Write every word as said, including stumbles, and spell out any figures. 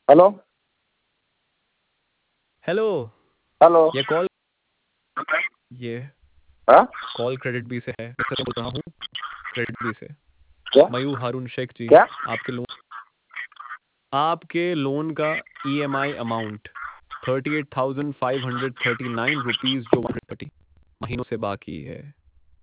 Hello hello. Hello. ये call ये हाँ कॉल क्रेडिट बी से है। मैं सर बोल रहा हूँ क्रेडिट बी से। क्या मयूर हारून शेख जी। क्या आपके लोन आपके लोन का EMI amount thirty eight thousand five hundred thirty nine rupees जो वन हंड्रेड थर्टी महीनों से बाकी है।